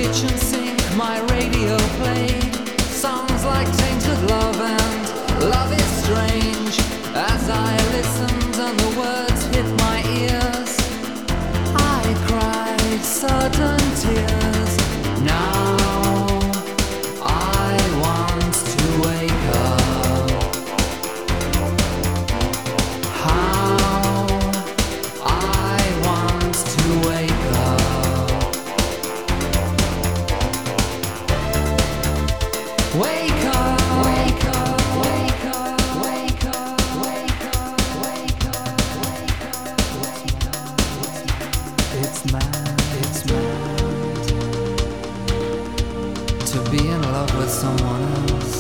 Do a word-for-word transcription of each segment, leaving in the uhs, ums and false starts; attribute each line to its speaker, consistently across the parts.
Speaker 1: kitchen sink, my radio played songs like Tainted Love and Love is Strange. As I listened and the words hit my ears, I cried sudden tears. Now I want to wake up. How I want to wake up. Wake up, wake up, wake up, wake up, wake up, wake up, wake up. It's mad, it's mad to be in love with someone else.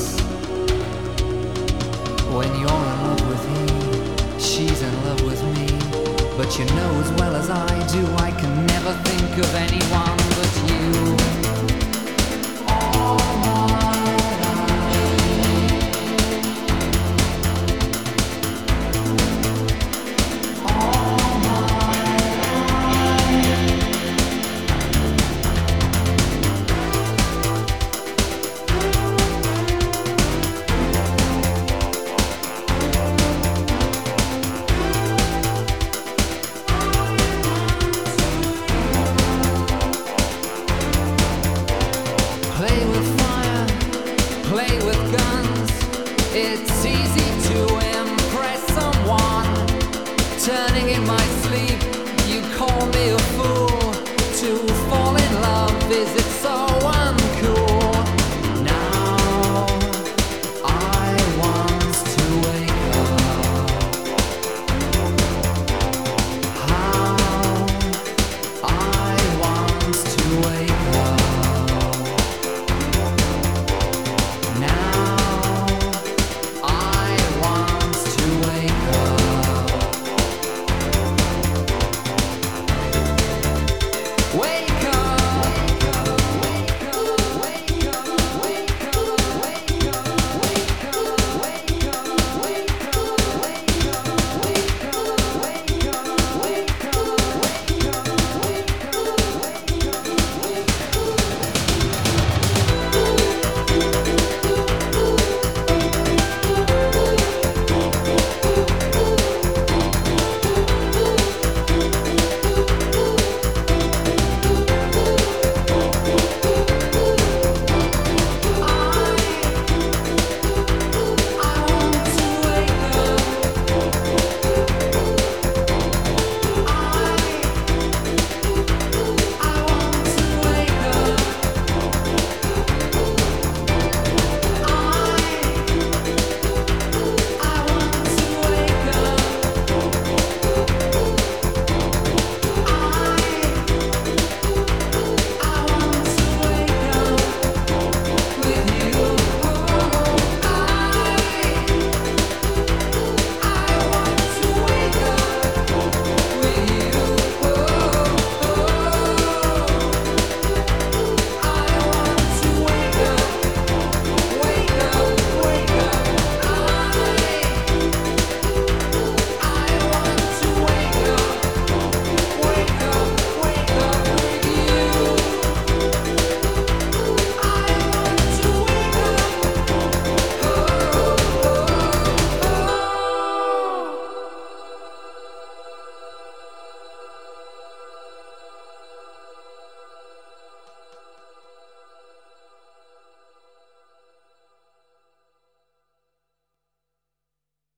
Speaker 1: When you're in love with me, she's in love with me. But you know as well as I do, I can never think of anyone